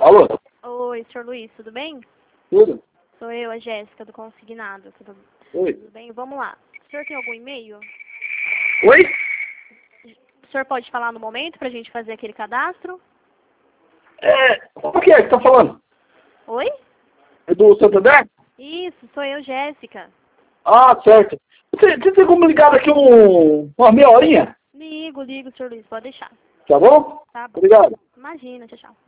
Alô? Oi, senhor Luiz, tudo bem? Tudo? Sou eu, a Jéssica, do Consignado. Oi? Tudo bem? Vamos lá. O senhor tem algum e-mail? Oi? O senhor pode falar no momento pra gente fazer aquele cadastro? O que é que tá falando? Oi? É do Santander? Isso, sou eu, Jéssica. Ah, certo. Você tem como ligar daqui uma meia horinha? Ligo, senhor Luiz, pode deixar. Tá bom? Tá bom. Obrigado. Imagina, tchau, tchau.